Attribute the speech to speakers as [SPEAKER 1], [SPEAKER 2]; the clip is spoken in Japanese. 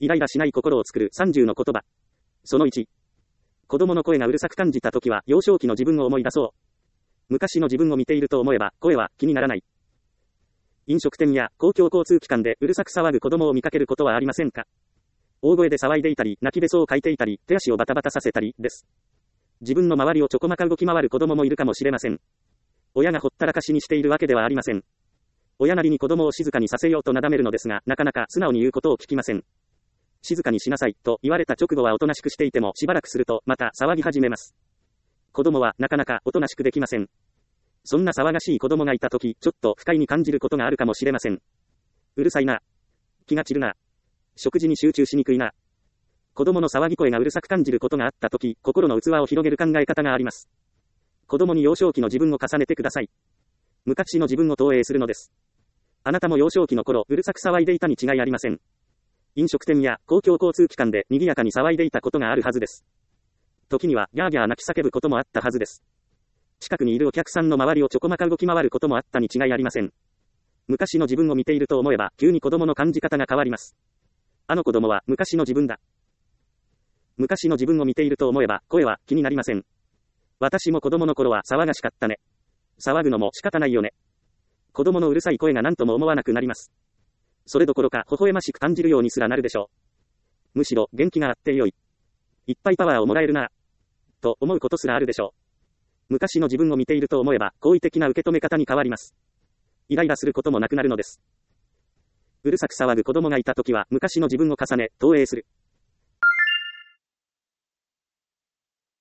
[SPEAKER 1] イライラしない心を作る30の言葉。その1。子供の声がうるさく感じたときは、幼少期の自分を思い出そう。昔の自分を見ていると思えば、声は気にならない。飲食店や公共交通機関でうるさく騒ぐ子供を見かけることはありませんか？大声で騒いでいたり、泣きべそをかいていたり、手足をバタバタさせたりです。自分の周りをちょこまか動き回る子供もいるかもしれません。親がほったらかしにしているわけではありません。親なりに子供を静かにさせようとなだめるのですが、なかなか素直に言うことを聞きません。静かにしなさいと言われた直後はおとなしくしていてもしばらくするとまた騒ぎ始めます。子供はなかなかおとなしくできません。そんな騒がしい子供がいたとき、ちょっと不快に感じることがあるかもしれません。うるさいな。気が散るな。食事に集中しにくいな。子供の騒ぎ声がうるさく感じることがあったとき、心の器を広げる考え方があります。子供に幼少期の自分を重ねてください。昔の自分を投影するのです。あなたも幼少期の頃、うるさく騒いでいたに違いありません。飲食店や公共交通機関で賑やかに騒いでいたことがあるはずです。時にはギャーギャー泣き叫ぶこともあったはずです。近くにいるお客さんの周りをちょこまか動き回ることもあったに違いありません。昔の自分を見ていると思えば、急に子供の感じ方が変わります。あの子供は昔の自分だ。昔の自分を見ていると思えば、声は気になりません。私も子供の頃は騒がしかったね。騒ぐのも仕方ないよね。子供のうるさい声が何とも思わなくなります。それどころか微笑ましく感じるようにすらなるでしょう。むしろ元気があってよい。いっぱいパワーをもらえるな。と思うことすらあるでしょう。昔の自分を見ていると思えば、好意的な受け止め方に変わります。イライラすることもなくなるのです。うるさく騒ぐ子供がいたときは、昔の自分を重ね、投影する。